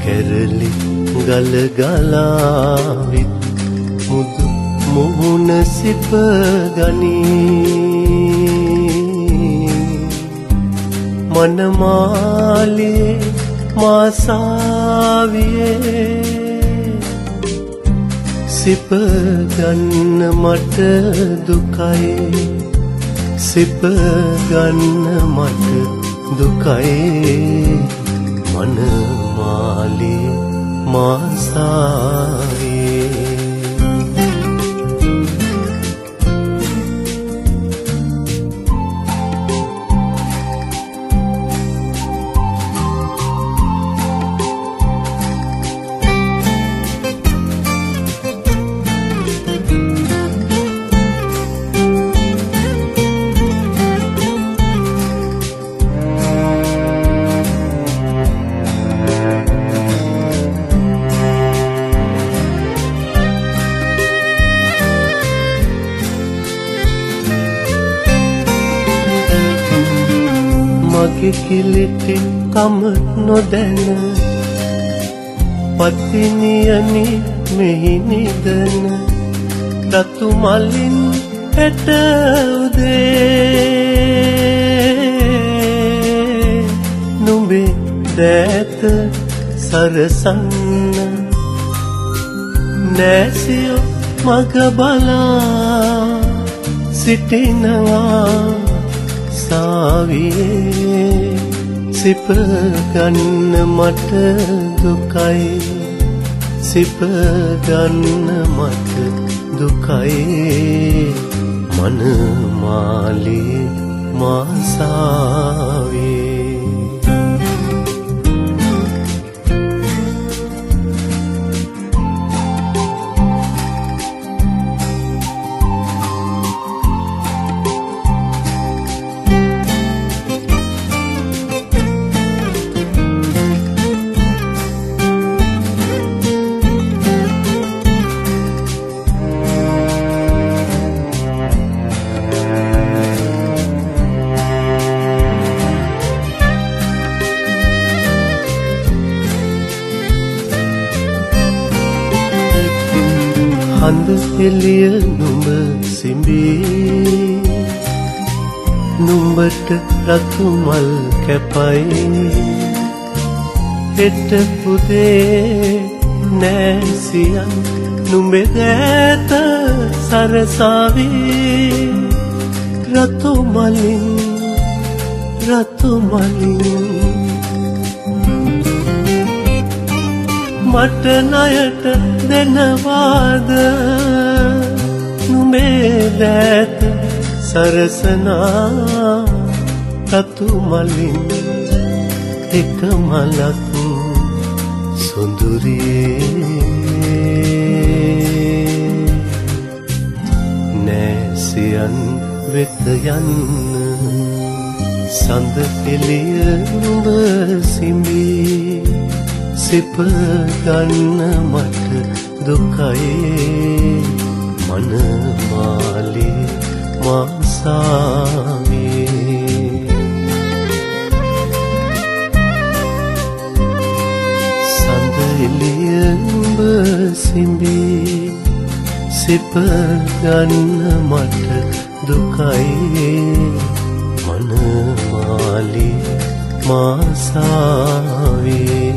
කැරලි ගල ගලාවිත් මුදු මුහුණ සිප ගනී මනමාලේ මාසාවියේ සිප ගන්න මට දුකයි සිප ගන්න මට දුකයි මනමාලේ මාසාවියේ මගේ කිලිටි කම නොදැන පතිනියනි මෙහි නිදන රතු මලින් හෙට උදේ නුඹේ දෑත සරසන්න නැසියෝ මග බලා සිටිනවා සාවියේ සිප ගන්න මට දුකයි සිප ගන්න මට දුකයි මනමාලේ මාසාවියේ හඳ එළිය නුඹ සිඹී නුඹට රතු මල් කැපයි හෙට පුදේ නැසියන් නුඹේ දෑත සරසාවී රතු මලින් මට ණයට දෙනවාද නුඹේ දෑත සරසනා රතු මලින් එක මලක් සොඳුරියේ නැසියන් වෙත යන්න සඳ එළිය නුඹ සිඹී සිප ගන්න මට දුකයි මනමාලේ මාසාවියේ සඳ එළිය නුඹ සිඹී සිප ගන්න මට දුකයි මනමාලේ මාසාවියේ